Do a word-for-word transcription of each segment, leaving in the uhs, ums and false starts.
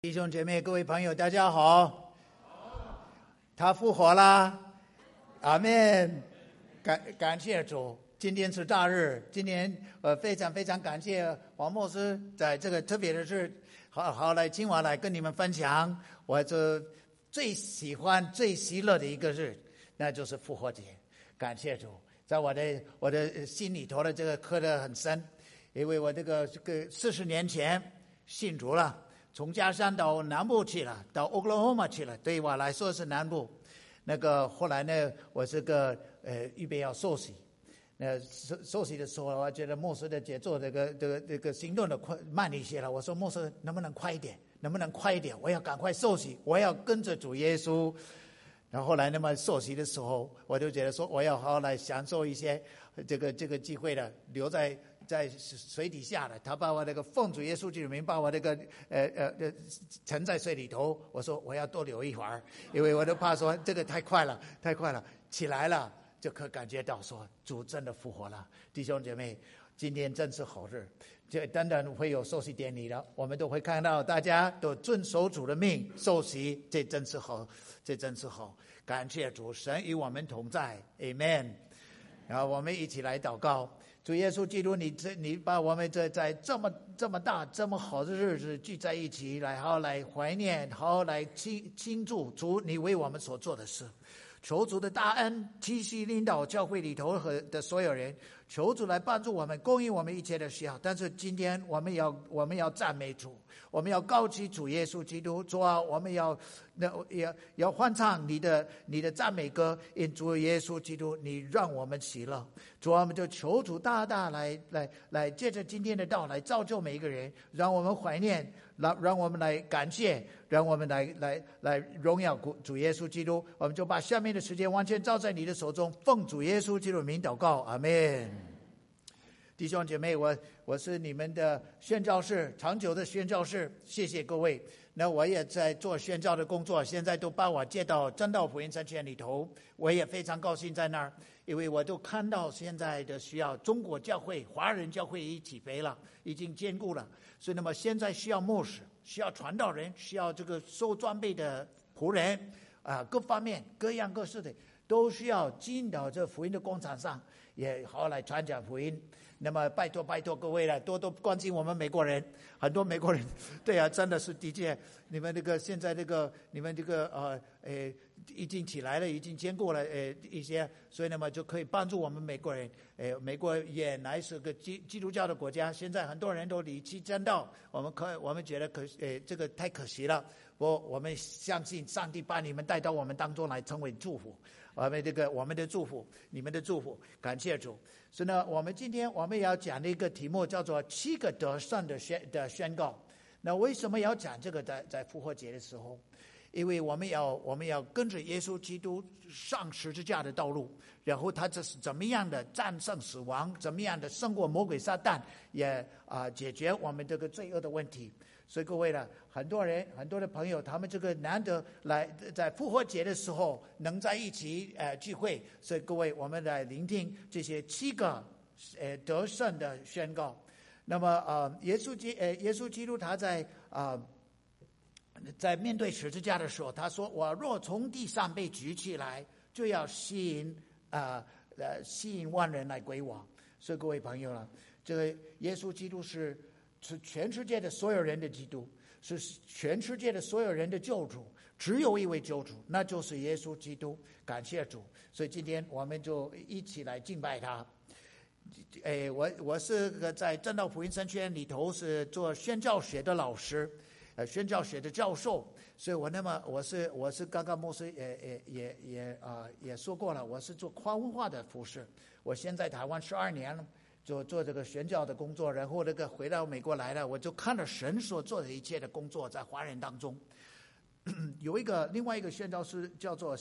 弟兄姐妹各位朋友大家好，他复活了，阿们。感感谢主，今天是大日，今天呃非常非常感谢黄牧师在这个特别的日好好来今晚来跟你们分享我这最喜欢最喜乐的一个日，那就是复活节。感谢主，在我的我的心里头的这个刻得很深，因为我这个这个四十年前信主了，从加山到南部去了，到 Oklahoma 去了，对我来说是南部。那个后来呢，我这个呃预备要受洗，那受受洗的时候，我觉得牧师的节奏这个这个这个行动的快慢一些了。我说牧师能不能快一点？能不能快一点？我要赶快受洗，我要跟着主耶稣。然后后来那么受洗的时候，我就觉得说我要好好来享受一些这个这个机会的，留在。在水底下的，他把我那个奉主耶稣之名，把我那个呃呃呃沉在水里头。我说我要多留一会儿，因为我都怕说这个太快了，太快了，起来了就可感觉到说主真的复活了。弟兄姐妹，今天真是好日，这等等会有受洗典礼了，我们都会看到大家都遵守主的命受洗，这真是好，这真是好。感谢主，神与我们同在 ，Amen。然后我们一起来祷告。主耶稣基督，你这你把我们这在这么这么大这么好的日子聚在一起，来好好来怀念，好好来庆庆祝主你为我们所做的事。求主的大恩继续领导教会里头和的所有人，求主来帮助我们，供应我们一切的需要。但是今天我们要我们要赞美主，我们要高举主耶稣基督。主啊，我们要那要要欢唱你的你的赞美歌，因主耶稣基督，你让我们喜乐。主啊，我们就求主大大来来来，借着今天的道来造就每一个人，让我们怀念，让让我们来感谢，让我们来来来荣耀主耶稣基督。我们就把下面的时间完全交在你的手中，奉主耶稣基督的名祷告，阿们。弟兄姐妹，我我是你们的宣教士，长久的宣教士，谢谢各位。那我也在做宣教的工作，现在都把我接到真道福音神学里头，我也非常高兴在那儿，因为我都看到现在的需要，中国教会、华人教会已起飞了，已经坚固了，所以那么现在需要牧师，需要传道人，需要这个收装备的仆人啊、呃，各方面各样各式的都需要进到这福音的工厂上，也好好来传讲福音。那么拜托拜托各位了，多多关心我们美国人，很多美国人，对啊，真的是的确，你们这个现在这个你们这个呃呃已经起来了，已经兼顾了呃一些，所以那么就可以帮助我们美国人。呃，美国也乃是个基基督教的国家，现在很多人都离弃真道，我们可我们觉得可呃这个太可惜了。我我们相信上帝把你们带到我们当中来，成为祝福。我们这个我们的祝福，你们的祝福，感谢主。所以呢，我们今天我们要讲的一个题目叫做七个得胜的宣的宣告。那为什么要讲这个？在在复活节的时候，因为我们要我们要跟着耶稣基督上十字架的道路，然后他这是怎么样的战胜死亡，怎么样的胜过魔鬼撒旦，也啊、呃、解决我们这个罪恶的问题。所以各位呢，很多人很多的朋友，他们这个难得来在复活节的时候能在一起呃聚会，所以各位我们来聆听这些七个呃得胜的宣告。那么呃耶稣基呃耶稣基督他在啊、呃、在面对十字架的时候，他说：“我若从地上被举起来，就要吸引啊 呃, 呃吸引万人来归我。”所以各位朋友了，这个耶稣基督是。是全世界的所有人的基督，是全世界的所有人的救主，只有一位救主，那就是耶稣基督。感谢主，所以今天我们就一起来敬拜他。哎，我我是个在真道福音神学院里头是做宣教学的老师，呃，宣教学的教授，所以我那么我是我是刚刚牧师也也也也啊、呃、也说过了，我是做跨文化的服事，我现在台湾十二年了。做做这个宣教的工作，然后那个回到美国来了，我就看了神所做的一切的工作，在华人当中，有一个另外一个宣教师叫做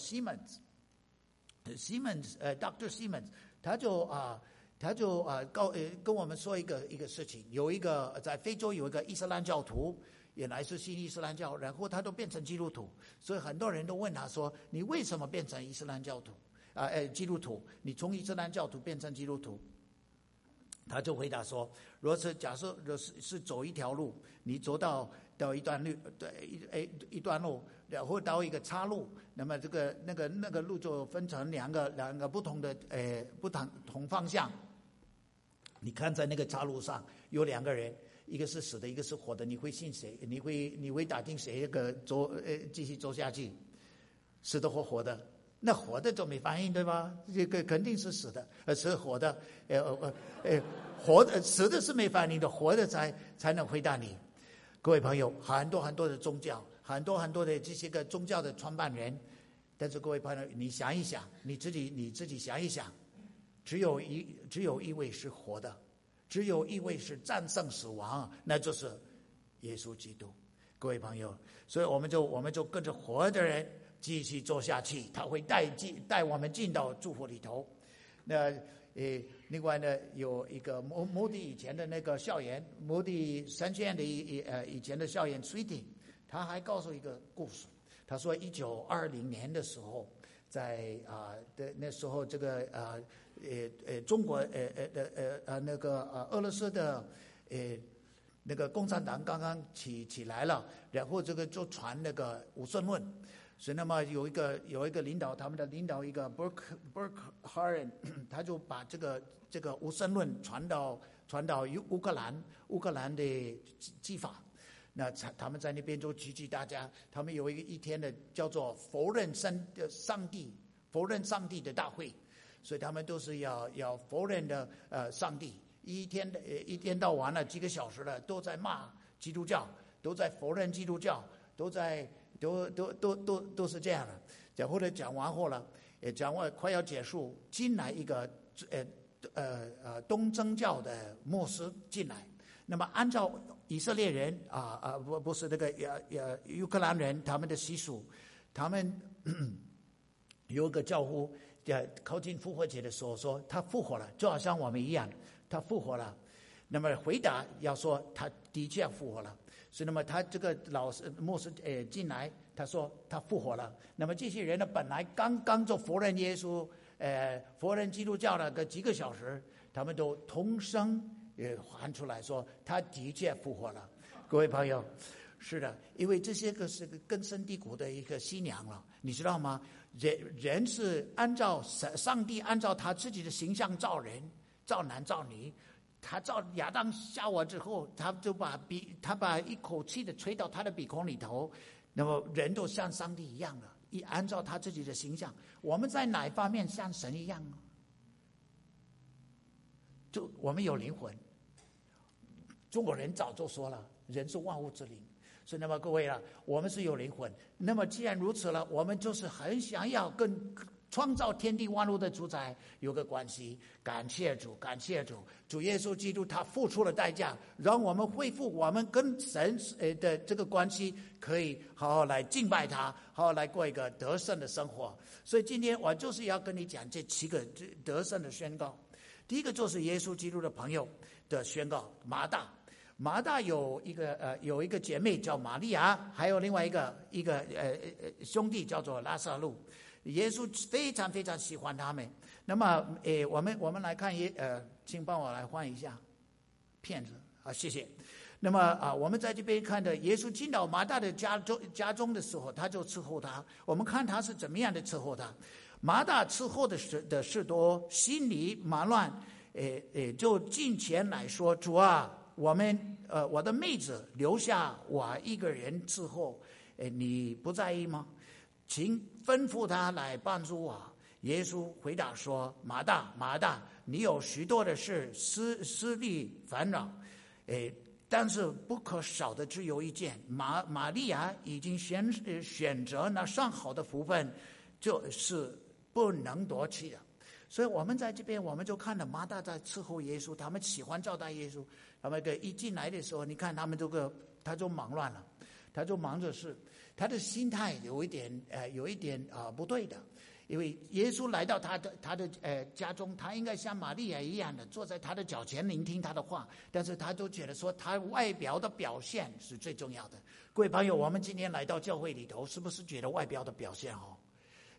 Simmons，Simmons 呃 Doctor Simmons， 他就啊、呃、他就啊、呃、告呃跟我们说一个一个事情，有一个在非洲有一个伊斯兰教徒，原来是信伊斯兰教，然后他都变成基督徒，所以很多人都问他说：“你为什么变成伊斯兰教徒啊？呃基督徒？你从伊斯兰教徒变成基督徒？”他就回答说：“若是假设若是是走一条路，你走到到一段路，对一一段路，然后到一个岔路，那么这个那个那个路就分成两个两个不同的呃不同同方向。你看在那个岔路上有两个人，一个是死的，一个是活的，你会信谁？你会你会打听谁个走呃继续走下去？死的或活的？那活的就没反应对吧？这个肯定是死的，呃是活的，呃呃呃活的死的是没反应的，活的才才能回答你。各位朋友，很多很多的宗教，很多很多的这些个宗教的创办人，但是各位朋友，你想一想，你自己你自己想一想。只有一只有一位是活的，只有一位是战胜死亡，那就是耶稣基督。各位朋友，所以我们就我们就跟着活的人继续走下去，他会带进带我们进到祝福里头。那呃，另外呢，有一个摩摩迪以前的那个校园，摩迪神学院的以呃以前的校园 Sweetie， 他还告诉一个故事。他说，一九二零年的时候，在啊的、呃、那时候，这个啊。呃呃呃，中国呃呃呃呃呃那个呃俄罗斯的呃那个共产党刚刚起起来了，然后这个就传那个无神论，所以那么有一个有一个领导，他们的领导一个 Burke Burke Haran， 他就把这个这个无神论传到传到乌克兰乌克兰的技法，那他们在那边就集集大家，他们有一个一天的叫做否认上上帝否认上帝的大会。所以他们都是要要否认的，呃，上帝一天的一天到晚了几个小时了，都在骂基督教，都在否认基督教，都在都都都都都是这样的。然后呢，讲完后了，也讲完快要结束，进来一个呃呃呃东正教的牧师进来。那么按照以色列人啊啊不不是那个呃呃乌克兰人他们的习俗，他们有一个教父。在靠近复活节的时候说他复活了，就好像我们一样，他复活了。那么回答要说他的确复活了，所以那么他这个老师牧师呃进来，他说他复活了。那么这些人呢，本来刚刚就否认耶稣，呃否认基督教了个几个小时，他们都同声呃喊出来说他的确复活了。各位朋友，是的，因为这些个是个根深蒂固的一个信仰了，你知道吗？人人是按照上帝按照他自己的形象造人，造男造女。他造亚当夏娃之后，他就把鼻他把一口气的吹到他的鼻孔里头，那么人都像上帝一样了，一按照他自己的形象。我们在哪一方面像神一样呢？就我们有灵魂。中国人早就说了，人是万物之灵。所以那么各位啊，我们是有灵魂。那么既然如此了，我们就是很想要跟创造天地万物的主宰有个关系。感谢主，感谢主，主耶稣基督他付出了代价，让我们恢复我们跟神的这个关系，可以好好来敬拜他，好好来过一个得胜的生活。所以今天我就是要跟你讲这七个得胜的宣告。第一个就是耶稣基督的朋友的宣告，马大。马大有一个呃有一个姐妹叫玛利亚，还有另外一个一个呃呃兄弟叫做拉撒路。耶稣非常非常喜欢他们。那么诶，我们我们来看耶呃，请帮我来换一下片子啊，谢谢。那么啊，我们在这边看的，耶稣进到马大的家中家中的时候，他就伺候他。我们看他是怎么样的伺候他。马大伺候的事的事多，心里忙乱，诶诶，就进前来说：“主啊。”我们呃，我的妹子留下我一个人伺候，呃，你不在意吗？请吩咐他来帮助我。耶稣回答说：“马大，马大，你有许多的事思思虑烦恼，诶，但是不可少的只有一件。玛玛利亚已经选选择那上好的福分，就是不能夺去的。”所以我们在这边，我们就看到马大在伺候耶稣，他们喜欢招待耶稣。他们个一进来的时候，你看他们这个，他就忙乱了，他就忙着事，他的心态有一点呃，有一点啊、呃、不对的，因为耶稣来到他的他的呃家中，他应该像玛利亚一样的坐在他的脚前聆听他的话，但是他都觉得说他外表的表现是最重要的。各位朋友，我们今天来到教会里头，是不是觉得外表的表现好？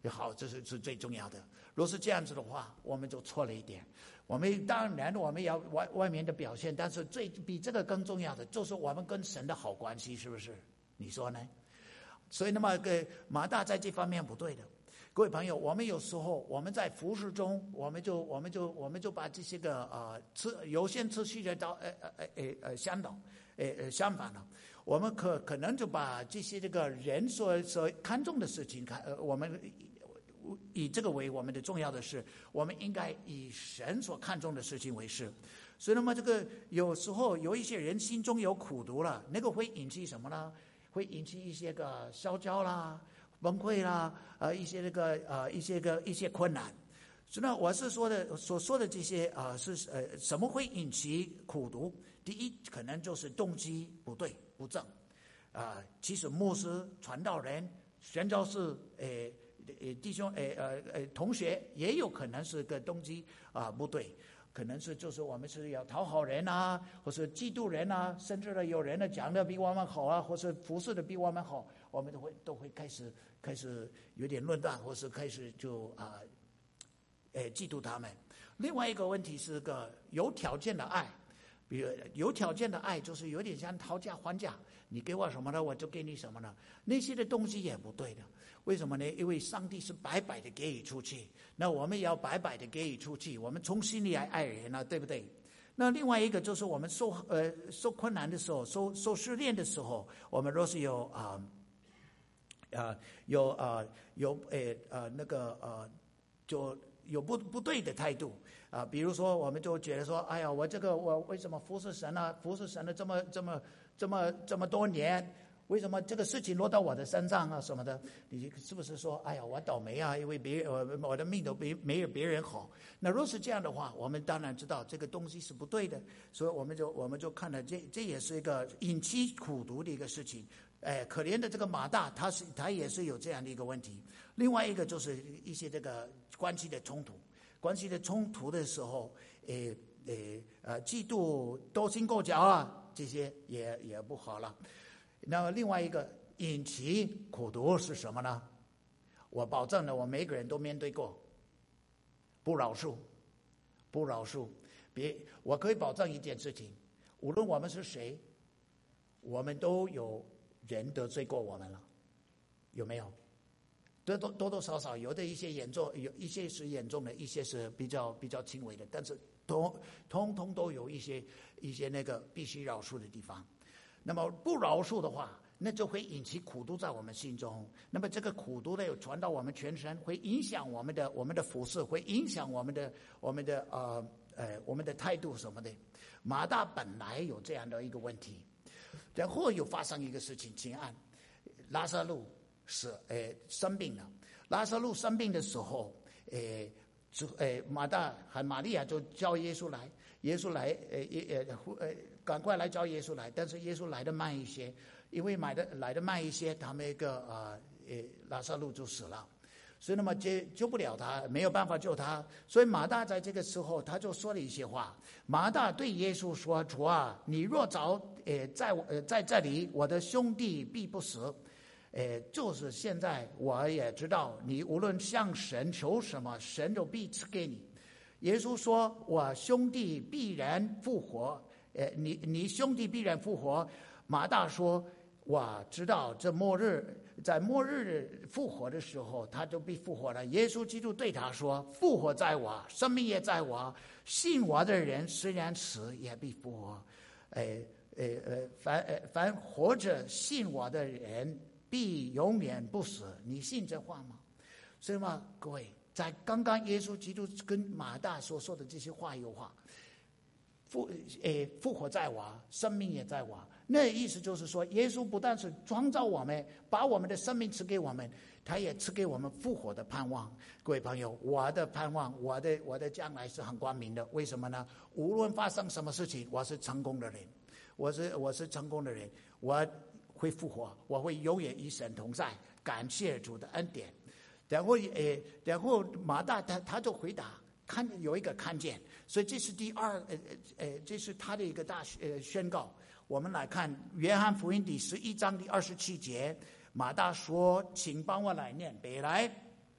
好，这是是最重要的。若是这样子的话，我们就错了一点。我们当然我们要外外面的表现，但是最比这个更重要的就是我们跟神的好关系，是不是？你说呢？所以那么个马大在这方面不对的。各位朋友，我们有时候我们在服事中，我们就我们就我们就把这些个呃次有限次序的到呃呃呃呃相等，呃呃相反了，我们可可能就把这些这个人所所看重的事情看，呃我们以这个为我们的重要的事，我们应该以神所看重的事情为事。所以那么这个有时候有一些人心中有苦毒了，那个会引起什么呢？会引起一些个烧焦啦、崩溃啦，呃，一些这个呃，一些个一些困难。所以呢，我是说的所说的这些啊、呃，是呃，什么会引起苦毒？第一，可能就是动机不对不正，啊、呃，其实牧师、传道人、宣教士，呃呃弟兄，呃呃呃同学，也有可能是个动机啊、呃、不对。可能是就是我们是要讨好人啊，或是嫉妒人啊，甚至呢有人呢讲的比我们好啊，或是服侍的比我们好，我们都会都会开始开始有点论断，或是开始就啊，呃嫉妒他们。另外一个问题是个有条件的爱，比如有条件的爱就是有点像讨价还价，你给我什么呢，我就给你什么呢？那些的东西也不对的。为什么呢？因为上帝是白白的给予出去，那我们也要白白的给予出去，我们从心里来爱人啊，对不对？那另外一个就是我们受呃受困难的时候，受受试炼的时候，我们若是有啊呃有啊有呃呃那个呃就有不不对的态度啊、呃，比如说我们就觉得说，哎呀，我这个我为什么服侍神呢？服侍神了这么这么这么这么多年。为什么这个事情落到我的身上啊什么的？你是不是说，哎呀，我倒霉啊？因为别人我我的命都比没有别人好。那若是这样的话，我们当然知道这个东西是不对的，所以我们就我们就看了这这也是一个引起苦毒的一个事情。哎，可怜的这个马大，他是他也是有这样的一个问题。另外一个就是一些这个关系的冲突，关系的冲突的时候，诶诶呃，嫉妒勾心斗角啊，这些也也不好了。那么另外一个引起苦毒是什么呢？我保证了，我每个人都面对过不饶恕，不饶恕。别，我可以保证一件事情，无论我们是谁，我们都有人得罪过我们了，有没有？多多多多少少，有的一些严重，有一些是严重的，一些是比较比较轻微的，但是通通通都有一些一些那个必须饶恕的地方。那么不饶恕的话，那就会引起苦毒在我们心中。那么这个苦毒呢，传到我们全身，会影响我们的我们的服事，会影响我们的我们的呃呃我们的态度什么的。马大本来有这样的一个问题，然后又发生一个事情，请按拉撒路是呃生病了。拉撒路生病的时候，呃呃马大和玛利亚就叫耶稣来，耶稣来呃呃呃。赶快来叫耶稣来，但是耶稣来的慢一些，因为买的来的慢一些，他们一个啊呃拉撒路就死了，所以那么救救不了他，没有办法救他，所以马大在这个时候他就说了一些话。马大对耶稣说：“主啊，你若早呃在我呃在这里，我的兄弟必不死。呃，就是现在我也知道，你无论向神求什么，神就必赐给你。”耶稣说：“我兄弟必然复活。”呃，你你兄弟必然复活。马大说：“我知道这末日，在末日复活的时候，他就必复活了。”耶稣基督对他说：“复活在我，生命也在我。信我的人虽然死，也必复活。呃呃呃，凡呃凡活着信我的人，必永远不死。你信这话吗？”所以嘛，各位，在刚刚耶稣基督跟马大所说的这些话有话。复诶，复活在我，生命也在我。那意思就是说，耶稣不但是创造我们，把我们的生命赐给我们，他也赐给我们复活的盼望。各位朋友，我的盼望，我的我的将来是很光明的。为什么呢？无论发生什么事情，我是成功的人，我是我是成功的人，我会复活，我会永远与神同在。感谢主的恩典。然后诶，然后马大他他就回答。看有一个看见，所以这是第二呃呃，这是他的一个大呃宣告。我们来看约翰福音第十一章第二十七节，马大说：“请帮我来念。”北来，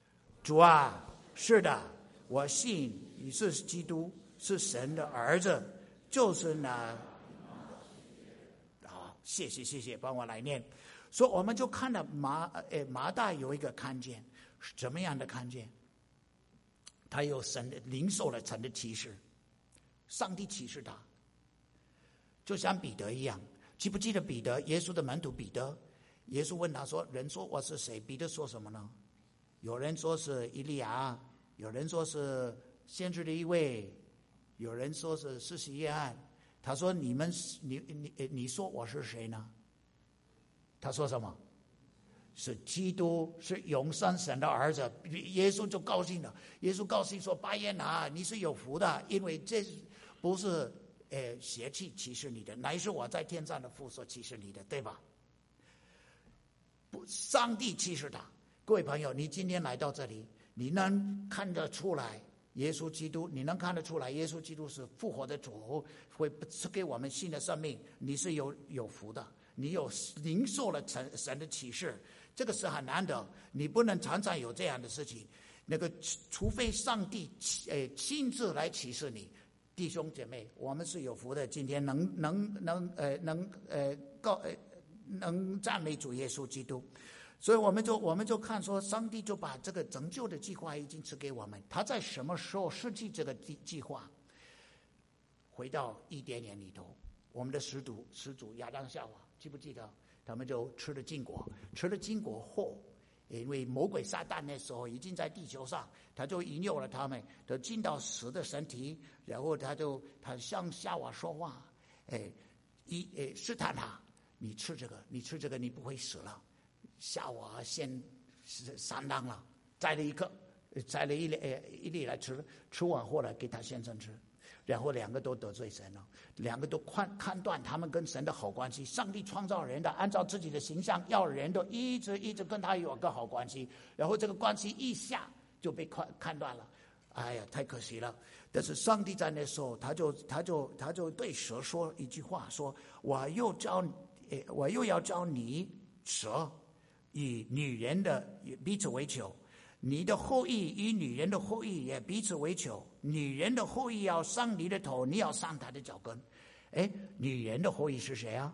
主啊，是的，我信你是基督，是神的儿子，就是那。好，谢谢谢谢，帮我来念。所以我们就看到马呃马大有一个看见，什么样的看见？他有神的领受了神的启示，上帝启示他，就像彼得一样。记不记得彼得？耶稣的门徒彼得，耶稣问他说：“人说我是谁？”彼得说什么呢？有人说是以利亚，有人说是先知的一位，有人说是施洗约翰。他说：“你们，你你你说我是谁呢？”他说什么？是基督，是永生神的儿子。耶稣就高兴了。耶稣高兴说：“巴耶拿，你是有福的，因为这不是呃邪气启示你的，乃是我在天上的父所启示你的，对吧？”不，上帝启示他。各位朋友，你今天来到这里，你能看得出来耶稣基督？你能看得出来耶稣基督是复活的主，会赐给我们新的生命？你是有有福的，你有领受了神神的启示，这个是很难得，你不能常常有这样的事情。那个除非上帝呃亲自来启示你，弟兄姐妹，我们是有福的，今天能能能呃能呃告呃能赞美主耶稣基督。所以我们就我们就看说，上帝就把这个拯救的计划已经赐给我们。他在什么时候设计这个计计划？回到伊甸园里头，我们的始祖始祖亚当夏娃，记不记得？他们就吃了禁果，吃了禁果后，因为魔鬼撒旦那时候已经在地球上，他就引诱了他们，都进到死的身体，然后他就他向夏娃说话，哎，一哎试探他，你吃这个，你吃这个，你不会死了。夏娃先上当了，摘了一颗，摘了一粒一粒来吃，吃完后来给他先生吃，然后两个都得罪神了，两个都看看断他们跟神的好关系。上帝创造人的，按照自己的形象，要人都一直一直跟他有个好关系，然后这个关系一下就被看看断了，哎呀，太可惜了。但是上帝在那时候，他就他就他就对蛇说一句话，说：“我又教，我又要教你蛇。”以女人的彼此为仇，你的后裔与女人的后裔也彼此为仇。女人的后裔要伤你的头，你要伤她的脚跟。哎，女人的后裔是谁啊？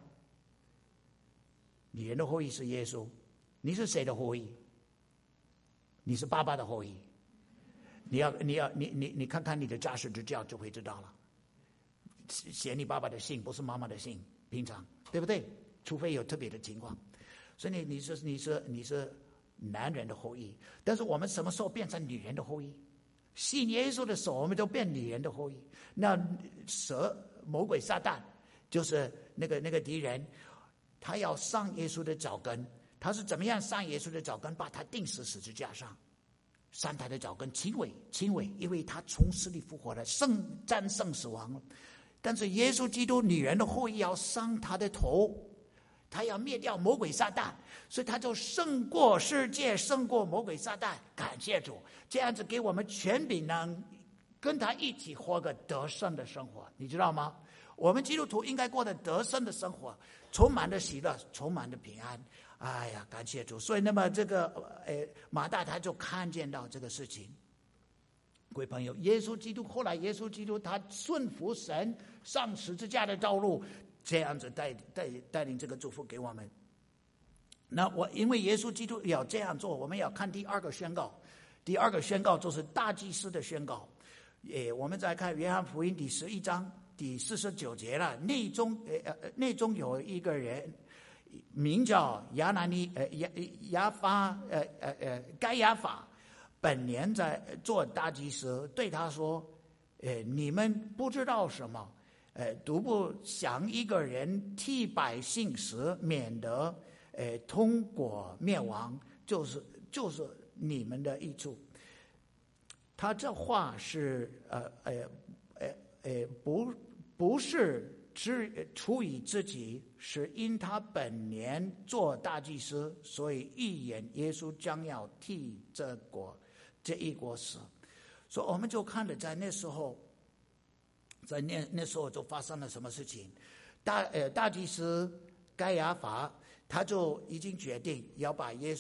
女人的后裔是耶稣。你是谁的后裔？你是爸爸的后裔。你要你要你你你看看你的家世之教就会知道了。写你爸爸的姓不是妈妈的姓，平常对不对？除非有特别的情况。所以你你是你是你是男人的后裔，但是我们什么时候变成女人的后裔？信耶稣的时候，我们都变女人的后裔。那蛇魔鬼撒旦就是那个那个敌人，他要伤耶稣的脚跟，他是怎么样伤耶稣的脚跟？把他钉死十字架上，伤他的脚跟，轻微轻微，因为他从死里复活了，胜战胜死亡了。但是耶稣基督女人的后裔要伤他的头。他要灭掉魔鬼撒旦，所以他就胜过世界，胜过魔鬼撒旦。感谢主，这样子给我们权柄，能跟他一起活个得胜的生活，你知道吗？我们基督徒应该过得得胜的生活，充满了喜乐，充满了平安。哎呀，感谢主！所以，那么这个呃马大他就看见到这个事情。各位朋友，耶稣基督后来，耶稣基督他顺服神，上十字架的道路。这样子带带带领这个祝福给我们。那我因为耶稣基督要这样做，我们要看第二个宣告。第二个宣告就是大祭司的宣告。诶，我们再看约翰福音第十一章第四十九节了。内中呃内中有一个人，名叫亚拿尼呃亚亚法呃呃呃该亚法，本年在做大祭司，对他说：“呃，你们不知道什么。”呃，独不想一个人替百姓死，免得呃通过灭亡，就是就是你们的益处。他这话是呃呃呃呃不不是只出于自己，是因他本年做大祭司，所以预言耶稣将要替这国这一国死。所以我们就看了在那时候。在那那时候就发生了什么事情？大呃大祭司该亚法他就已经决定要把耶稣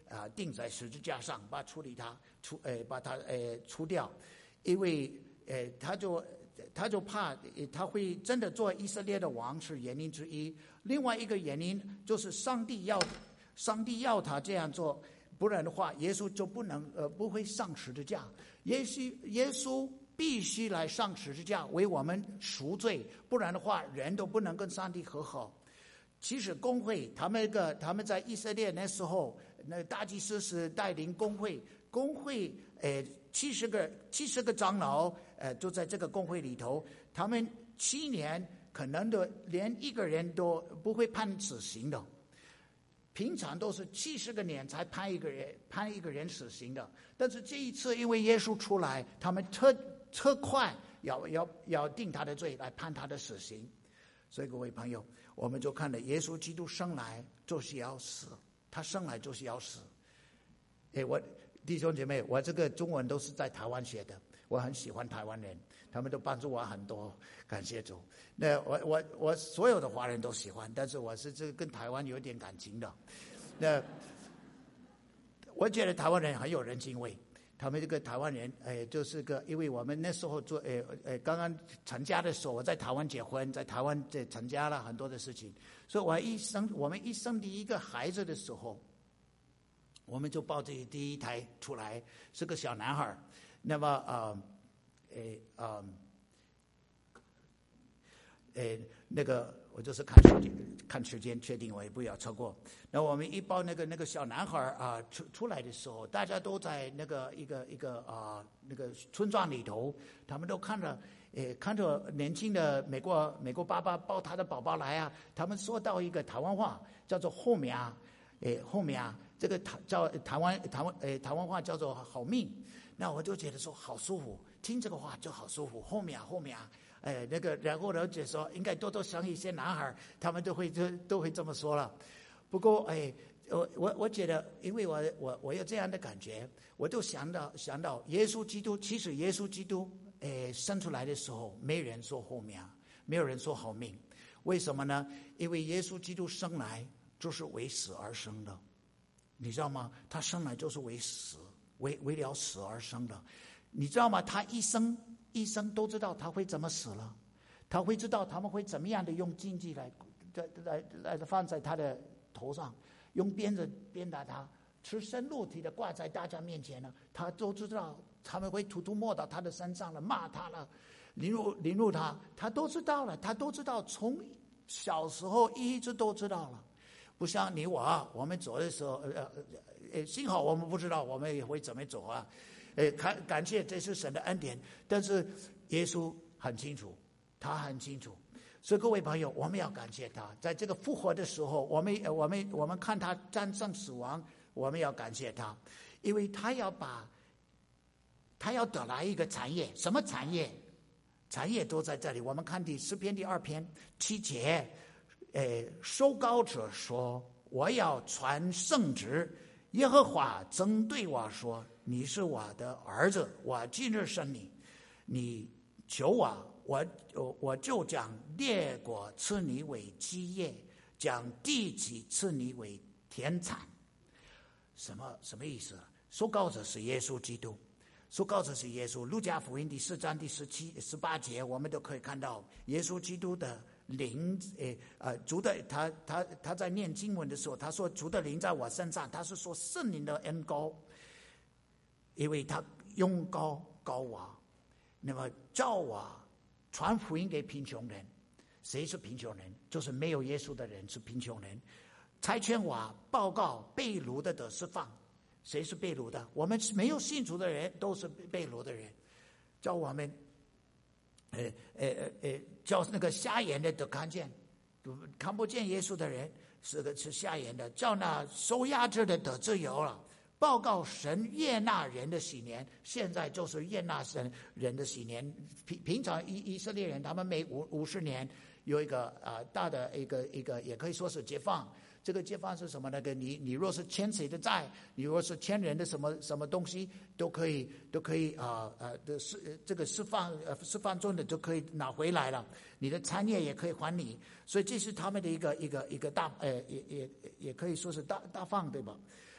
啊钉在十字架上，把处理他除呃把他呃除掉，因为呃他就他就怕他会真的做以色列的王是原因之一。另外一个原因就是上帝要上帝要他这样做，不然的话耶稣就不能呃不会上十字架。耶稣耶稣必须来上十字架为我们赎罪，不然的话人都不能跟上帝和好。其实公会他们个他们在以色列那时候，那大祭司是带领公会，公会呃七十个七十个长老呃就在这个公会里头，他们七年可能都连一个人都不会判死刑的，平常都是七十个年才判一个人判一个人死刑的。但是这一次因为耶稣出来，他们特特快要要要定他的罪来判他的死刑。所以各位朋友，我们就看了耶稣基督生来就是要死，他生来就是要死。哎，我弟兄姐妹，我这个中文都是在台湾学的，我很喜欢台湾人，他们都帮助我很多，感谢主。那我我我所有的华人都喜欢，但是我是这跟台湾有点感情的。那我觉得台湾人很有人情味。他们这个台湾人，哎，就是个，因为我们那时候做，哎哎，刚刚成家的时候，我在台湾结婚，在台湾这成家了很多的事情，所以我一生，我们一生第一个孩子的时候，我们就抱着第一胎出来，是个小男孩。那么，呃，哎，呃，哎，那个我就是看时间，看时间，确定我也不要超过。那我们一抱那个那个小男孩啊出出来的时候，大家都在那个一个一个啊那个村庄里头，他们都看着，诶看着年轻的美国美国爸爸抱他的宝宝来啊，他们说到一个台湾话叫做后面啊，诶后面啊，这个台叫台湾台湾诶台湾话叫做好命。那我就觉得说好舒服，听这个话就好舒服，后面啊后面啊。哎，那个，然后呢，就说应该多多生一些男孩，他们都会都都会这么说了。不过，哎，我我我觉得，因为我我我有这样的感觉，我就想到想到耶稣基督。其实耶稣基督，哎，生出来的时候，没人说后面，没有人说好命。为什么呢？因为耶稣基督生来就是为死而生的，你知道吗？他生来就是为死，为为了死而生的，你知道吗？他一生。医生都知道他会怎么死了，他会知道他们会怎么样的用荆棘来来来来放在他的头上，用鞭子鞭打他，赤身露体的挂在大家面前了，他都知道他们会涂涂抹到他的身上了，骂他了，凌辱凌辱他，他都知道了，他都知道，从小时候一直都知道了。不像你我啊，我们走的时候，呃呃，幸好我们不知道我们也会怎么走啊。诶，感感谢这是神的恩典，但是耶稣很清楚，他很清楚，所以各位朋友，我们要感谢他，在这个复活的时候，我们我们我们看他战胜死亡，我们要感谢他，因为他要把，他要得来一个产业，什么产业？产业都在这里。我们看第诗篇第二篇七节，诶，受膏者说：“我要传圣旨。”耶和华曾对我说：“你是我的儿子，我今日生你。你求我，我我就将列国赐你为基业，将地级赐你为田产。”什么什么意思？受膏者是耶稣基督，受膏者是耶稣。路加福音第四章第十七、十八节，我们都可以看到耶稣基督的灵，诶，呃，主的他他他在念经文的时候，他说主的灵在我身上，他是说圣灵的恩膏，因为他用膏膏我，那么叫我传福音给贫穷人。谁是贫穷人？就是没有耶稣的人是贫穷人。差遣我报告被掳的得释放。谁是被掳的？我们没有信主的人都是被掳的人。叫我们呃呃呃，叫那个瞎眼的得看见，看不见耶稣的人是个是瞎眼的，叫那受压制的得自由了。报告神悦纳人的喜年，现在就是悦纳神人的喜年。平平常以以色列人他们每五五十年有一个啊、呃、大的一个一个，也可以说是解放。这个解放是什么呢？你你若是欠谁的债，你若是欠人的什么什么东西，都可以都可以啊呃的释这个释放呃释放中的就可以拿回来了，你的产业也可以还你，所以这是他们的一个一个一个大呃也也也可以说是大大放，对吧？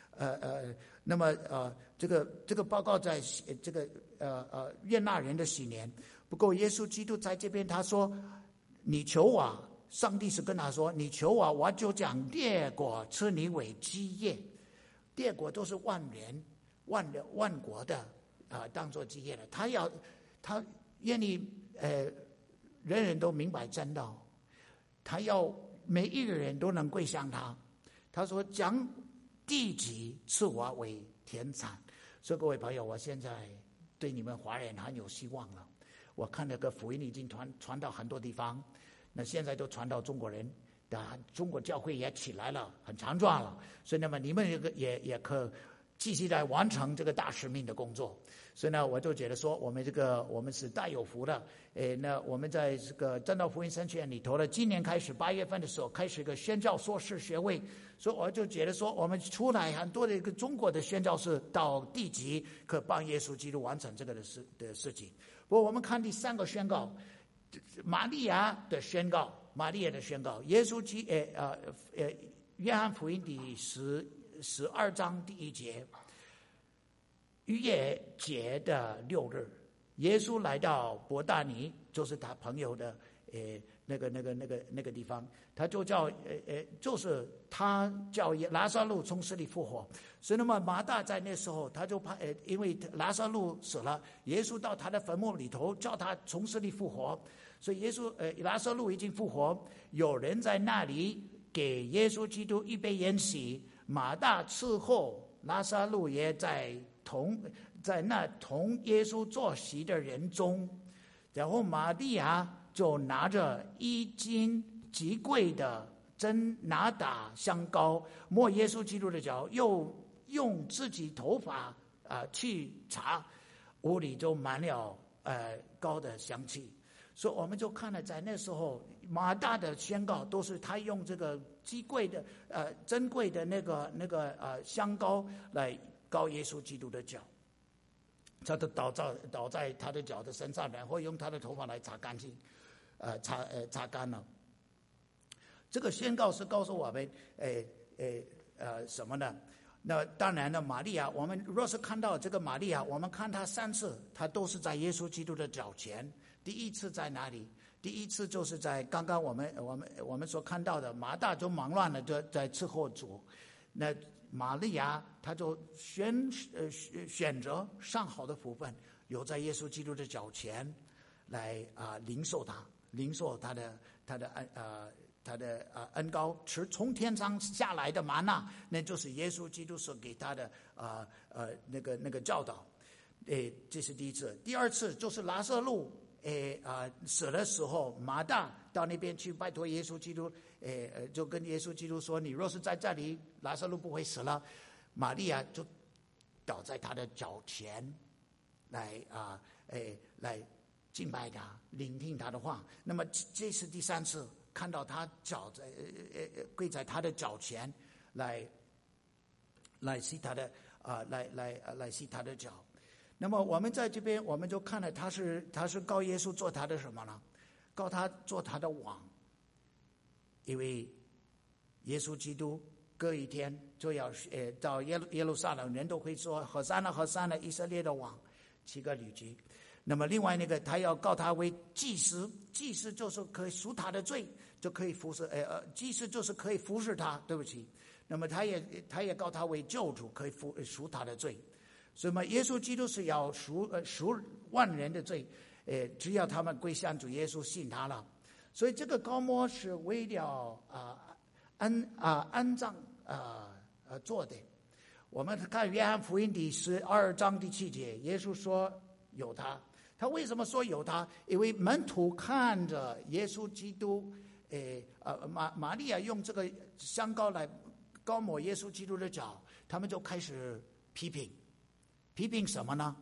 呃呃，那么呃，这个这个报告在这个呃呃约纳人的喜年。不过耶稣基督在这边他说：“你求我，上帝是跟他说，你求我，我就将列国赐你为基业。列国都是万人、万万国的啊、呃，当做基业的。他要他愿意呃，人人都明白真道，他要每一个人都能归向他。他说将地级赐我为田产。所以各位朋友，我现在对你们华人很有希望了。我看那个福音已经传传到很多地方，那现在都传到中国人，中国教会也起来了，很强壮了。所以那么你们也也也可继续来完成这个大使命的工作。所以呢，我就觉得说，我们这个我们是大有福的。诶，那我们在这个真道福音神学院里头呢，今年开始八月份的时候开始一个宣教硕士学位。所以我就觉得说，我们出来很多的一个中国的宣教士到地级，可帮耶稣基督完成这个的事的事情。不过我们看第三个宣告，玛利亚的宣告，玛利亚的宣告，耶稣基呃呃呃，约翰福音第十十二章第一节，逾越节的六日，耶稣来到伯大尼，就是他朋友的呃那个那个那个那个地方，他就叫呃呃，就是他叫拉撒路从死里复活。所以那么马大在那时候他就怕，呃，因为拉撒路死了，耶稣到他的坟墓里头叫他从死里复活。所以耶稣呃拉撒路已经复活，有人在那里给耶稣基督预备筵席，马大伺候，拉撒路也在同在那同耶稣坐席的人中。然后玛利亚就拿着一斤极贵的真拿达香膏，抹耶稣基督的脚，又用自己头发啊、呃、去擦，屋里就满了呃膏的香气。所以我们就看了，在那时候马大的宣告都是他用这个极贵的呃珍贵的那个那个呃香膏来膏耶稣基督的脚。他就倒在倒在他的脚的身上，然后用他的头发来擦干净，呃，擦呃擦干了。这个宣告是告诉我们，诶诶呃什么呢？那当然了，玛利亚，我们若是看到这个玛利亚，我们看她三次，她都是在耶稣基督的脚前。第一次在哪里？第一次就是在刚刚我们我们我们所看到的马大就忙乱了，就在伺候主。那玛利亚她就选呃选择上好的福分，有在耶稣基督的脚前来啊、呃、领受他，领受他的他的恩呃他的呃恩膏，吃从天上下来的玛纳，那就是耶稣基督所给他的啊 呃, 呃那个那个教导。诶，这是第一次。第二次就是拉撒路诶啊、呃、死的时候，马大到那边去拜托耶稣基督。诶，就跟耶稣基督说：“你若是在这里，拉撒路不会死了。”玛利亚就倒在他的脚前，来啊，诶，来敬拜他，聆听他的话。那么这是第三次看到他脚在呃呃跪在他的脚前，来来洗他的啊，来来来洗他的脚。那么我们在这边，我们就看了他是他是告耶稣做他的什么呢？告他做他的王。因为耶稣基督隔一天就要呃到耶路耶路撒冷，人都会说何塞那何塞那以色列的王，七个旅居。那么另外那个他要告他为祭司，祭司就是可以赎他的罪，就可以服侍呃呃祭司就是可以服侍他，对不起。那么他也他也告他为救主，可以服赎他的罪。所以嘛，耶稣基督是要赎呃赎万人的罪，呃只要他们归向主耶稣，信他了。所以这个膏抹是为了啊安啊安葬啊呃做的。我们看约翰福音第十二章第七节，耶稣说有他。他为什么说有他？因为门徒看着耶稣基督，诶呃玛玛利亚用这个香膏来膏抹耶稣基督的脚，他们就开始批评，批评什么呢？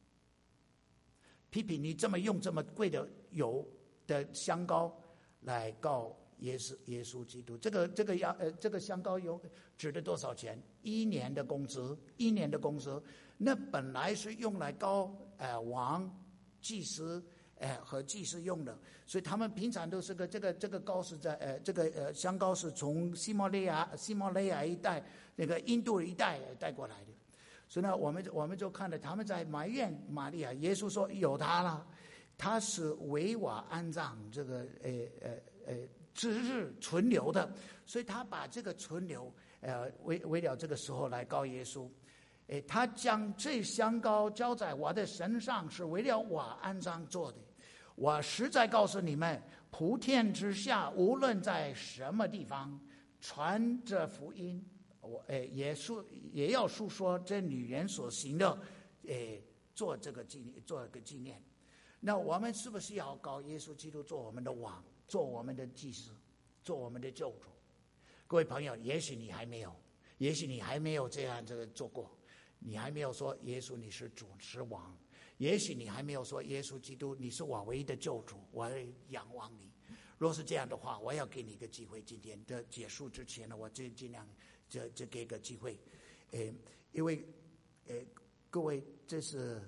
批评你这么用这么贵的油的香膏来告耶稣耶稣基督，这个这个要呃这个香膏有值得多少钱？一年的工资，一年的工资。那本来是用来告呃王、祭司、 哎，和祭司用的，所以他们平常都是个这个这个膏是在呃这个呃香膏是从西摩利亚西摩利亚一带那个印度一带带过来的，所以呢，我们我们就看到他们在埋怨玛利亚，耶稣说有他了，他是为我安葬这个呃呃呃之日存留的，所以他把这个存留呃为为了这个时候来告耶稣。诶，他将这香膏浇在我的身上，是为了我安葬做的。我实在告诉你们，普天之下，无论在什么地方传这福音，我诶也述也要述说这女人所行的，诶做这个纪念，做一个纪念。那我们是不是要告耶稣基督做我们的王，做我们的祭司，做我们的救主？各位朋友，也许你还没有，也许你还没有这样这个做过。你还没有说耶稣你是主是王，也许你还没有说耶稣基督你是我唯一的救主，我仰望你。若是这样的话，我要给你一个机会，今天的结束之前呢，我就尽量这这给个机会，呃，因为呃各位这是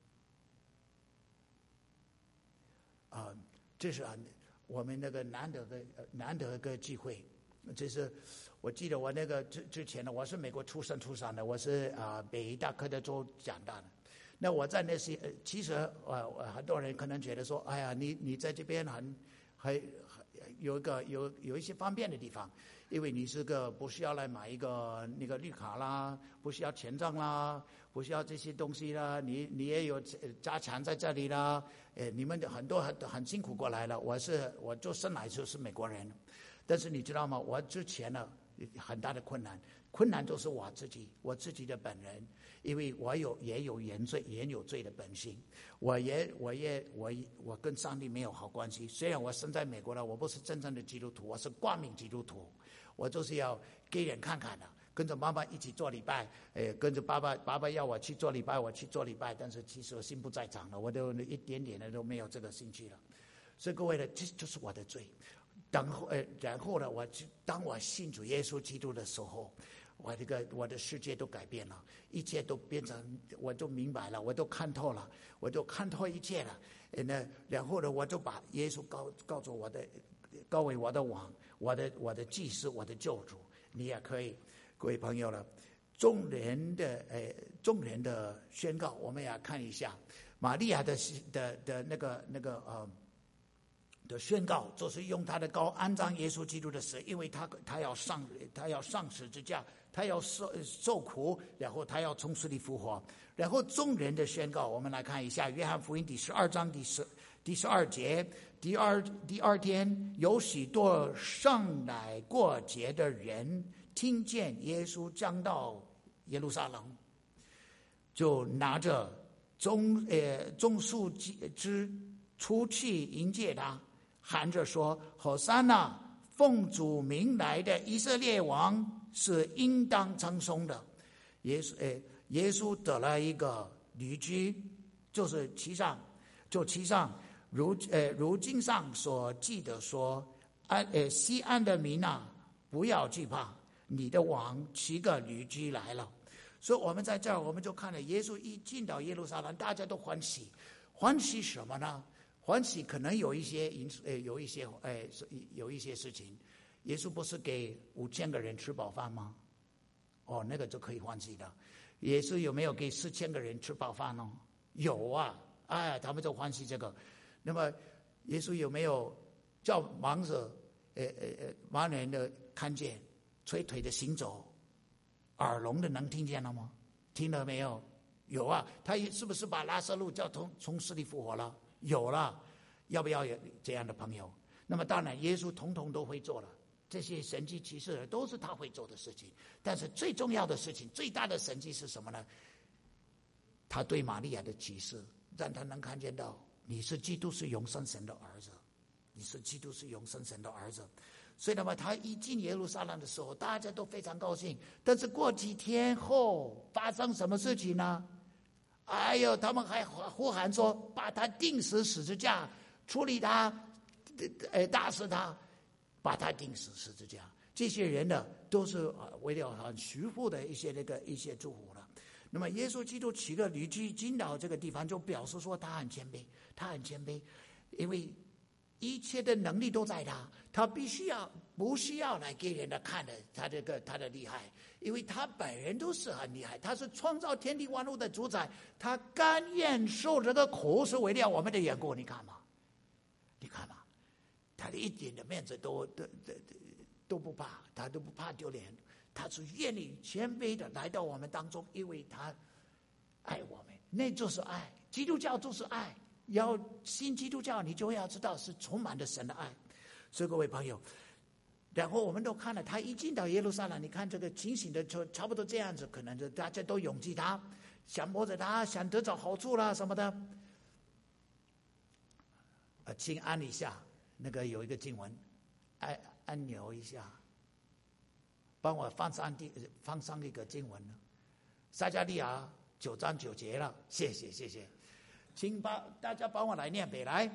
啊、呃、这是啊我们那个难得的难得的机会。这是我记得我那个之之前呢，我是美国出生出长的，我是啊、呃、北达科的州长大的。那我在那些其实呃很多人可能觉得说，哎呀，你你在这边很很有一个有有一些方便的地方，因为你是个不需要来买一个那个绿卡啦，不需要签证啦，不需要这些东西啦，你你也有家产在这里啦，呃，你们很多很很辛苦过来了。我是我就生来就是美国人。但是你知道吗？我之前呢很大的困难，困难就是我自己，我自己的本人，因为我有也有原罪，也有罪的本性，我也我也我我跟上帝没有好关系。虽然我生在美国了，我不是真正的基督徒，我是挂名基督徒，我就是要给人看看的，跟着妈妈一起做礼拜，呃，跟着爸爸，爸爸要我去做礼拜，我去做礼拜，但是其实我心不在焉了，我都一点点的都没有这个兴趣了。所以各位呢，这就是我的罪。等后呃，然后呢，我当我信主耶稣基督的时候，我这个我的世界都改变了，一切都变成，我都明白了，我都看透了，我都看透一切了。那然后呢，我就把耶稣告告诉我的，告为我的王，我的我的祭司，我的救主。你也可以，各位朋友了，众人的呃众人的宣告，我们也看一下玛利亚的的的那个那个呃。的宣告就是用他的膏安葬耶稣基督的死，因为他他要上他要上十字架，他要受受苦，然后他要从死里复活。然后众人的宣告，我们来看一下约翰福音第十二章第十第十二节，第二第二天有许多上来过节的人听见耶稣将到耶路撒冷，就拿着棕呃棕树枝出去迎接他，喊着说：“和散那，奉主名来的以色列王是应当称颂的。”耶稣，诶，耶稣得了一个驴驹，就是骑上，就骑上如呃如经上所记的说：“安呃西安的民啊，不要惧怕，你的王骑个驴驹来了。”所以我们在这儿，我们就看了耶稣一进到耶路撒冷，大家都欢喜，欢喜什么呢？欢喜可能有一些因素，呃，有一些，呃，有一些事情。耶稣不是给五千个人吃饱饭吗？哦，那个就可以欢喜的。耶稣有没有给四千个人吃饱饭呢？有啊，哎，他们就欢喜这个。那么，耶稣有没有叫盲者，呃呃呃，盲人的看见，瘸腿的行走，耳聋的能听见了吗？听了没有？有啊，他是不是把拉撒路叫从从死里复活了？有了，要不要有这样的朋友？那么当然，耶稣统统都会做了，这些神迹奇事都是他会做的事情。但是最重要的事情，最大的神迹是什么呢？他对玛利亚的启示，让他能看见到你是基督，是永生神的儿子，你是基督，是永生神的儿子。所以那么他一进耶路撒冷的时候，大家都非常高兴。但是过几天后发生什么事情呢？哎呦，他们还呼喊说，把他钉死十字架，处理他，呃，打死他，把他钉死十字架。这些人呢，都是为了很虚浮的一些那个一些祝福了。那么耶稣基督骑个驴驹进到这个地方，就表示说他很谦卑，他很谦卑。 因为一切的能力都在他，他必须要不需要来给人家看的他这个他的厉害，因为他本人都是很厉害，他是创造天地万物的主宰，他甘愿受这个苦是为了我们的缘故，你看嘛，你看嘛，他的一点的面子都都都都不怕，他都不怕丢脸，他是愿意谦卑的来到我们当中，因为他爱我们，那就是爱，基督教就是爱。要信基督教，你就要知道是充满了神的爱。所以各位朋友，然后我们都看了，他一进到耶路撒冷，你看这个情形的就差不多这样子，可能就大家都拥挤他，想摸着他，想得着好处啦什么的。啊，请按一下那个有一个经文，按按钮一下，帮我放上第放上一个经文呢，撒迦利亚九章九节了，谢谢谢谢。请把大家帮我来念北来。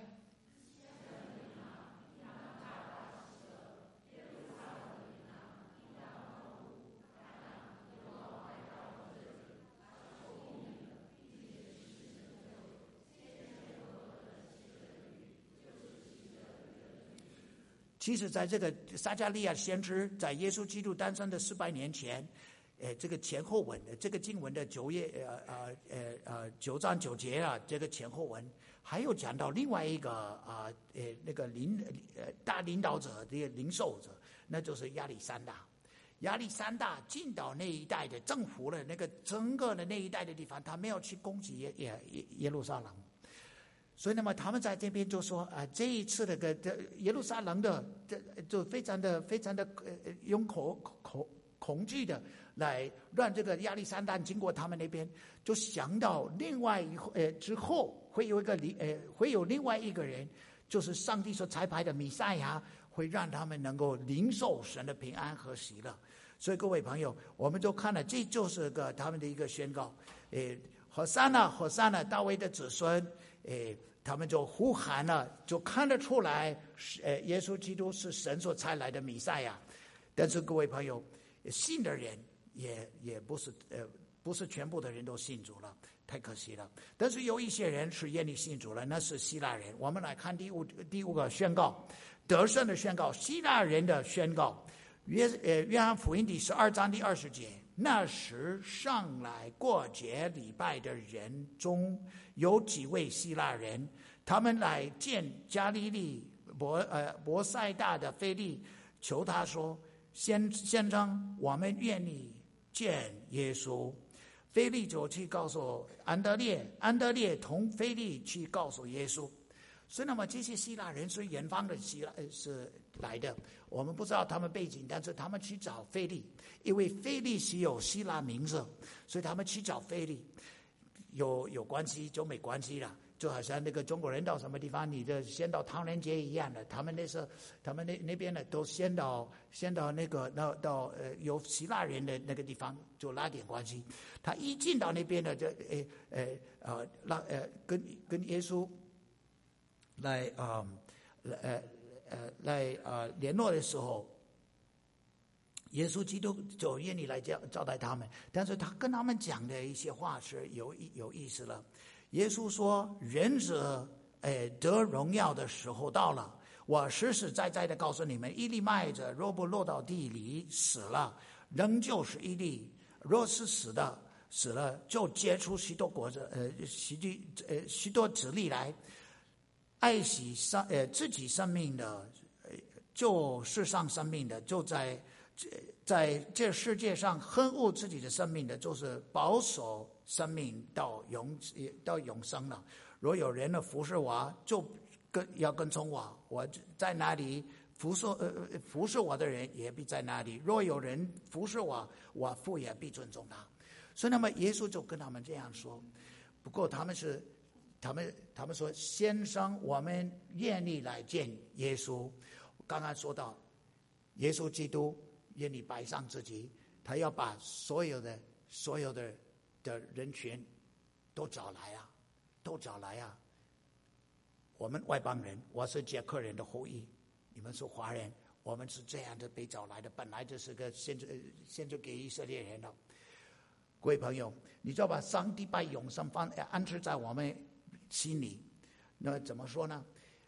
其实在这个撒迦利亚先知在耶稣基督诞生的四百年前，呃，这个前后文的这个经文的九页呃呃呃呃九章九节啊，这个前后文还有讲到另外一个啊呃那个领呃大领导者的领袖者，那就是亚历山大。亚历山大进到那一带的征服了那个整个的那一带的地方，他没有去攻击耶耶耶路撒冷。所以那么他们在这边就说啊，这一次那个耶路撒冷的这就非常的非常的呃用恐恐恐惧的来让这个亚历山大经过他们那边，就想到另外一呃之后会有一个呃会有另外一个人，就是上帝所差派的弥赛亚，会让他们能够领受神的平安和喜乐。所以各位朋友，我们都看了，这就是个他们的一个宣告，诶，何塞那何塞那大卫的子孙。诶，他们就呼喊了，就看得出来，呃，耶稣基督是神所差来的弥赛亚。但是各位朋友，信的人也也不是呃，不是全部的人都信主了，太可惜了。但是有一些人是愿意信主了，那是希腊人。我们来看第五第五个宣告，得胜的宣告，希腊人的宣告。约呃约翰福音第十二章第二十节。那时上来过节礼拜的人中有几位希腊人，他们来见加利利伯呃伯赛大的腓利，求他说：先先生，我们愿意见耶稣。腓利就去告诉安德烈，安德烈同腓利去告诉耶稣。所以那么这些希腊人是远方的希腊是来的，我们不知道他们背景，但是他们去找腓利，因为腓利是有希腊名字，所以他们去找腓利，有有关系就没关系了，就好像那个中国人到什么地方，你的先到唐人街一样的，他们那时候他们那那边呢都先到先到那个到到呃有希腊人的那个地方就拉点关系，他一进到那边呢就呃呃呃拉呃跟跟耶稣。来啊、呃，呃呃来呃联络的时候，耶稣基督就愿意来招招待他们，但是他跟他们讲的一些话是有有意思了。耶稣说：“人子呃得荣耀的时候到了，我实实在在的告诉你们，一粒麦子若不落到地里死了，仍旧是一粒；若是死的死了，就结出许多果子，呃许多呃许多子粒来。”爱惜生呃自己生命的，就世上生命的，就在在这世界上恨恶自己的生命的，就是保守生命到永到永生了。若有人的服侍我，就跟要跟从我，我在哪里服侍呃服侍我的人也必在哪里。若有人服侍我，我父也必尊重他。所以那么耶稣就跟他们这样说。不过他们是。他们他们说，先生，我们愿意来见耶稣。刚刚说到，耶稣基督愿意摆上自己，他要把所有的所有的的人群都找来啊，都找来啊。我们外邦人，我是捷克人的后裔，你们是华人，我们是这样的被找来的，本来就是个先知先知给以色列人的。各位朋友，你就要把上帝把永生放安置在我们心里，那怎么说呢？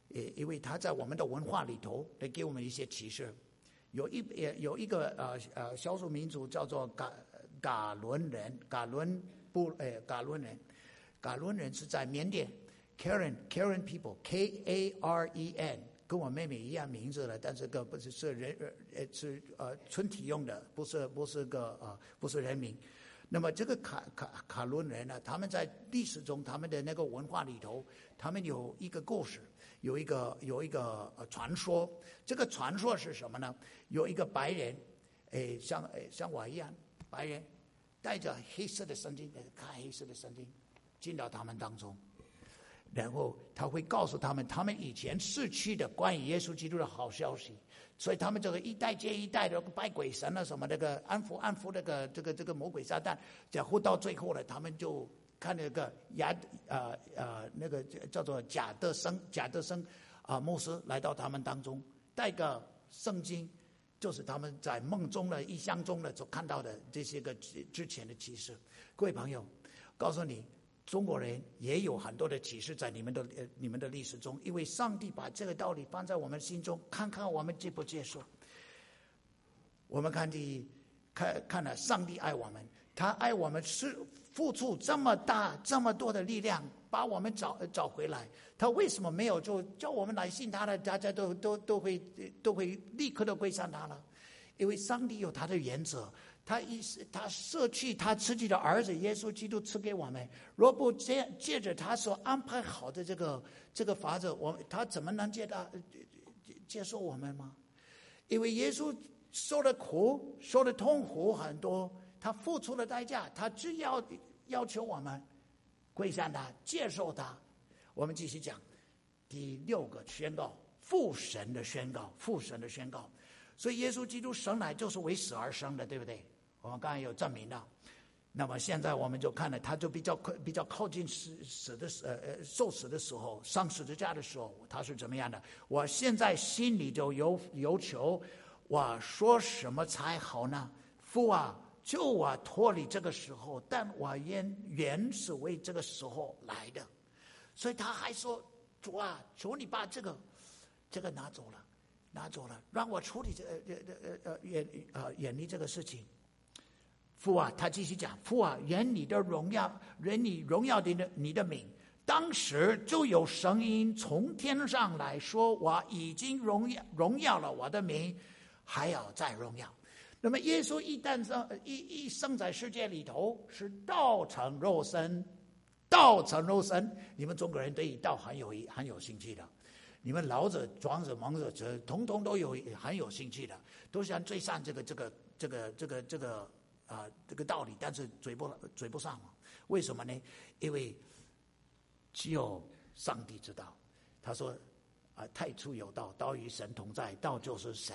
诶，因为他在我们的文化里头来给我们一些启示。有一有一个呃呃少数民族叫做噶噶伦人，噶伦部诶噶伦人，噶伦人是在缅甸 ，Karen Karen people K A R E N， 跟我妹妹一样名字的，但是个不是是人呃是呃村体用的，不是不是个呃不是人名。那么这个卡卡卡伦人呢，他们在历史中他们的那个文化里头，他们有一个故事。有一个有一个呃传说，这个传说是什么呢？有一个白人，诶，像诶像我一样，白人带着黑色的圣经，看黑色的圣经，进到他们当中，然后他会告诉他们，他们以前逝去的关于耶稣基督的好消息，所以他们这个一代接一代的拜鬼神啊什么那个安抚安抚那个这个这个魔鬼撒旦，然后到最后了，他们就。看那个亚呃呃那个叫做贾德生贾德生啊、呃、牧师来到他们当中，带个圣经，就是他们在梦中的异象中的所看到的这些个之前的启示。各位朋友，告诉你，中国人也有很多的启示在你们的呃你们的历史中，因为上帝把这个道理放在我们心中，看看我们接不接受。我们看第看看了上帝爱我们，他爱我们是。付出这么大这么多的力量把我们找找回来，他为什么没有就叫我们来信他呢？大家都都都会都会立刻的归向他了，因为上帝有他的原则，他一他舍弃他自己的儿子耶稣基督赐给我们，若不借借着他所安排好的这个这个法则，我他怎么能接到接受我们吗？因为耶稣受的苦受的痛苦很多，他付出了代价，他只要要求我们跪向他，接受他。我们继续讲第六个宣告，父神的宣告，父神的宣告。所以耶稣基督生来就是为死而生的，对不对？我们刚才有证明了。那么现在我们就看了，他就比较比较靠近死死的呃呃受死的时候，上十字架的时候，他是怎么样的？我现在心里就有有求，我说什么才好呢？父啊，救我脱离这个时候，但我原原是为这个时候来的。所以他还说，主啊，求你把这个这个拿走了，拿走了，让我处理这呃呃呃远呃远离这个事情。父啊，他继续讲，父啊，愿你的荣耀，愿你荣耀的你的名。当时就有声音从天上来说，我已经荣耀荣耀了我的名，还要再荣耀。那么耶稣一诞生，一一生在世界里头，是道成肉身，道成肉身。你们中国人对道很有很有兴趣的，你们老子、庄子、孟子，这统统都有很有兴趣的，都想追上这个这个这个这个这个啊、呃、这个道理，但是追不追不上嘛？为什么呢？因为只有上帝知道。他说啊、呃，太初有道，道与神同在，道就是神。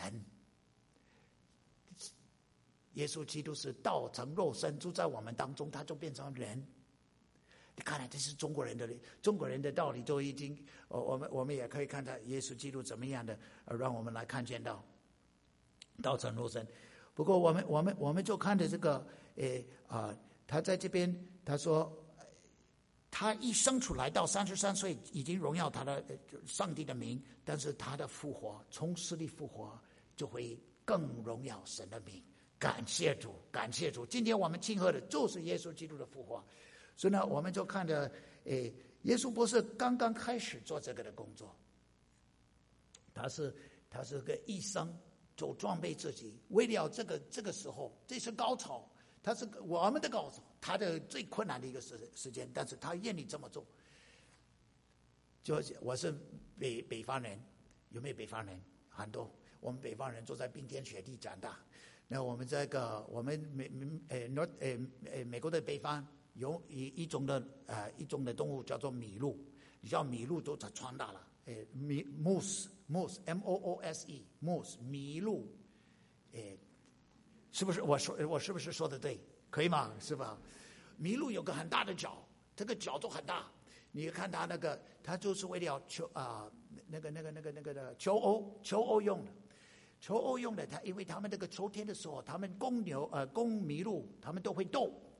耶稣基督是道成肉身，住在我们当中，他就变成人。你看来这是中国人的中国人的道理，都已经，呃、我们我们也可以看到耶稣基督怎么样的，呃、让我们来看见到道成肉身。不过我们我们我们就看着这个，诶啊、呃，他在这边他说，他一生出来到三十三岁，已经荣耀他的上帝的名，但是他的复活，从死里复活，就会更荣耀神的名。感谢主，感谢主！今天我们庆贺的就是耶稣基督的复活，所以呢，我们就看着，诶，耶稣不是刚刚开始做这个的工作，他是他是个医生，就装备自己，为了这个这个时候，这是高潮，他是我们的高潮，他的最困难的一个时时间，但是他愿意这么做。就我是北北方人，有没有北方人？很多，我们北方人都在冰天雪地长大。那我们这个，我们美呃 North 呃呃美国的北方有一一种的呃一种的动物叫做麋鹿，你知道麋鹿都传达了，呃麋 moose moose M O O S E moose 麋鹿，呃，是不是我说我是不是说的对？可以吗？是吧？麋鹿有个很大的脚，这个脚都很大，你看它那个，它就是为了求啊、呃、那个那个那个那个的求偶求偶用的。求偶用的，他因为他们这个秋天的时候，他们公牛呃公麋鹿，他们都会斗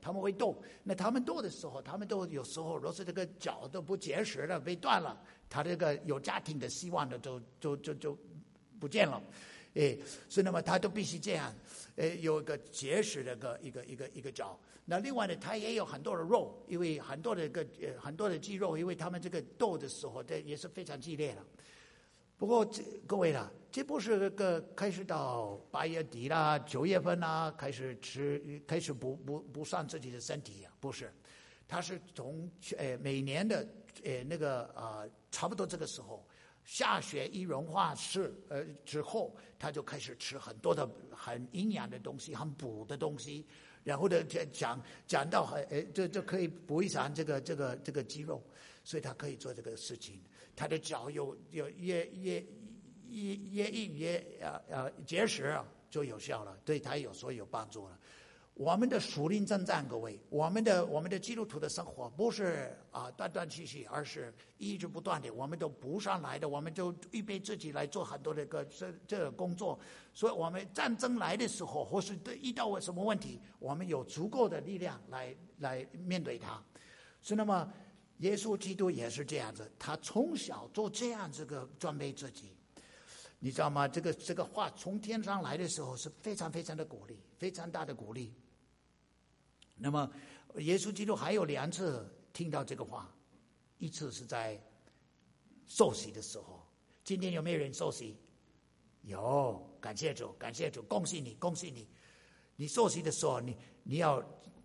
他们会斗。那他们斗的时候，他们都有时候若是这个脚都不结实了，被断了，他这个有家庭的希望的就就就就不见了。哎，所以那么他都必须这样，呃，有一个结实的一个一个一个一个脚。那另外呢，他也有很多的肉，因为很多的一个呃很多的肌肉，因为他们这个斗的时候，这也是非常激烈的。不过这各位啦，这不是个开始到八月底啦、九月份啦，开始吃开始不不不算自己的身体啊，不是，他是从呃每年的呃那个啊、呃、差不多这个时候。下雪一融化是呃之后，他就开始吃很多的很营养的东西，很补的东西，然后呢讲讲到很呃这这可以补一下这个这个这个肌肉，所以他可以做这个事情。他的脚有有越越越越硬越呃呃结实啊，就有效了，对他有所有帮助了。我们的属灵征战，各位，我们的我们的基督徒的生活不是啊断断续续，而是一直不断的，我们都补上来的，我们就预备自己来做很多的个这这个工作。所以，我们战争来的时候，或是遇到什么问题，我们有足够的力量来来面对它。所以，那么耶稣基督也是这样子，他从小做这样子个装备自己。你知道吗？这个这个话从天上来的时候是非常非常的鼓励，非常大的鼓励。那么，耶稣基督还有两次听到这个话，一次是在受洗的时候。今天有没有人受洗？有，感谢主，感谢主，恭喜你，恭喜你！你受洗的时候，你你要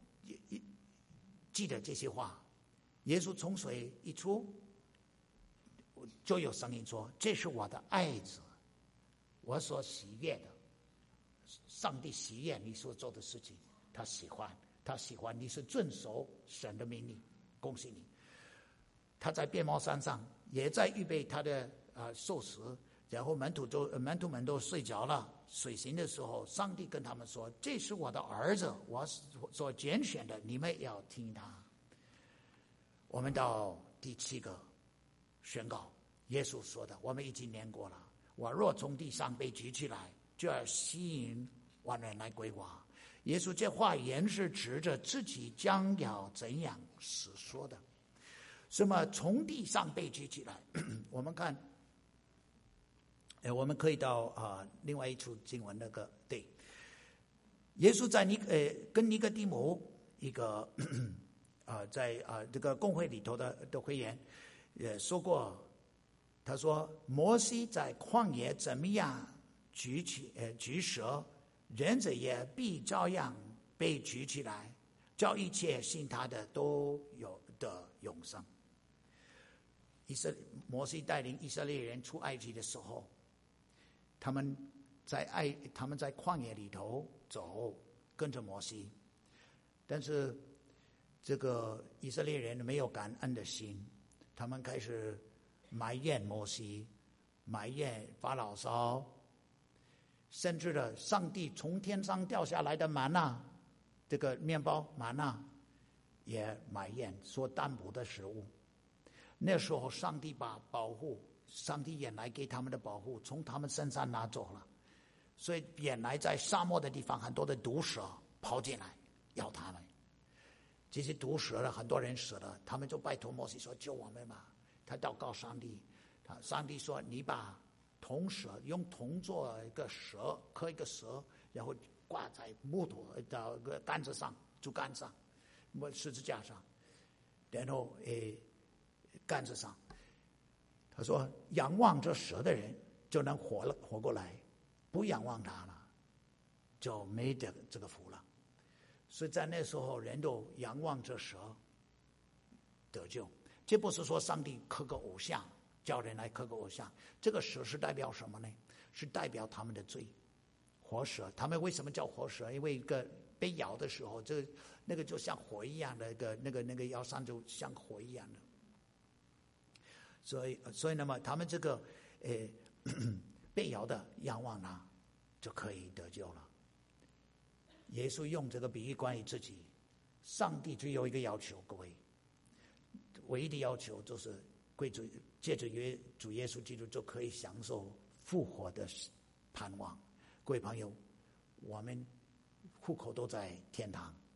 记得这些话。耶稣从水一出，就有声音说：“这是我的爱子，我所喜悦的。”上帝喜悦你所做的事情，他喜欢。他喜欢你是遵守神的命令，恭喜你。他在变毛山上也在预备他的呃受死，然后门徒都门徒们都睡着了。水行的时候，上帝跟他们说：“这是我的儿子，我所拣选的，你们要听他。”我们到第七个宣告，耶稣说的，我们已经念过了。我若从地上被举起来，就要吸引万人来归我。耶稣这话原是指着自己将要怎样死说的。什么从地上被举起来？我们看，呃，我们可以到啊、呃、另外一处经文那个对，耶稣在尼呃跟尼哥底母一个啊、呃、在啊、呃、这个公会里头的的会员也说过，他说摩西在旷野怎么样举起呃举蛇。人子也必照样被举起来，叫一切信他的都有的永生。以色摩西带领以色列人出埃及的时候，他们在爱他们在旷野里头走，跟着摩西，但是这个以色列人没有感恩的心，他们开始埋怨摩西，埋怨法老烧。甚至的上帝从天上掉下来的玛纳，这个面包玛纳也埋怨说淡薄的食物。那时候上帝把保护，上帝原来给他们的保护从他们身上拿走了，所以原来在沙漠的地方很多的毒蛇跑进来咬他们。这些毒蛇了，很多人死了，他们就拜托摩西说救我们吧。他祷告上帝，上帝说你把铜蛇用铜做一个蛇，刻一个蛇，然后挂在木头的个杆子上，竹竿上，十字架上，然后诶杆子上。他说仰望这蛇的人就能活了活过来，不仰望他了就没得这个福了。所以在那时候人都仰望这蛇得救。这不是说上帝刻个偶像叫人来刻个偶像，这个蛇是代表什么呢？是代表他们的罪。活蛇，他们为什么叫活蛇？因为一个被咬的时候，这那个就像火一样的，一个那个那个腰上就像火一样的。所以，所以那么他们这个呃被咬的仰望他，就可以得救了。耶稣用这个比喻关于自己，上帝只有一个要求，各位，唯一的要求就是归主，借着约主耶稣基督就可以享受复活的盼望。各位朋友，我们户口都在天堂，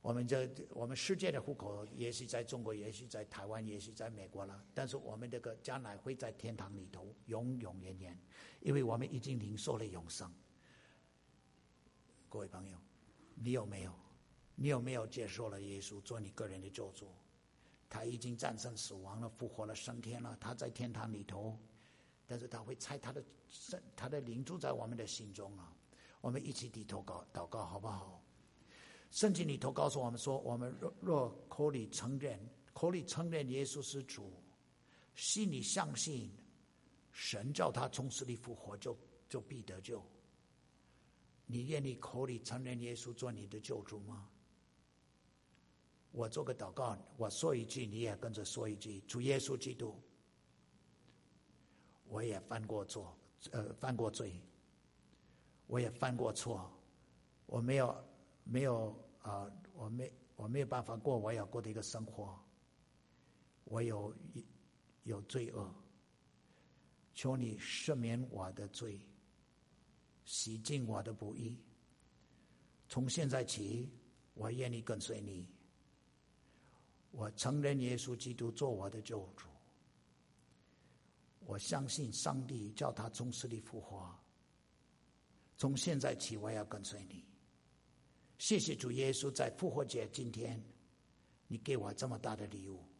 我们这我们世界的户口也许在中国，也许在台湾，也许在美国了，但是我们这个将来会在天堂里头永永远远，因为我们已经领受了永生。各位朋友，你有没有？你有没有接受了耶稣做你个人的救主？他已经战胜死亡了，复活了，升天了，他在天堂里头，但是他会差他的他的灵住在我们的心中啊！我们一起低头祷祷告好不好？圣经里头告诉我们说，我们若若口里承认，口里承认耶稣是主，心里相信神叫他从死里复活，就就必得救。你愿意口里承认耶稣做你的救主吗？我做个祷告，我说一句，你也跟着说一句。主耶稣基督，我也犯过错，呃，犯过罪，我也犯过错，我没有没有啊、呃，我没我没有办法过我要过的一个生活，我有有罪恶，求你赦免我的罪，洗净我的不义。从现在起，我愿意跟随你。我承认耶稣基督做我的救主，我相信上帝叫他从死里复活。从现在起，我要跟随你。谢谢主耶稣，在复活节今天，你给我这么大的礼物。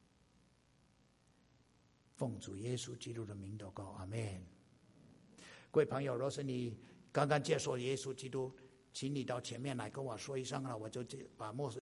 奉主耶稣基督的名祷告，阿们。各位朋友，若是你刚刚接受耶稣基督，请你到前面来跟我说一声了，我就把墨水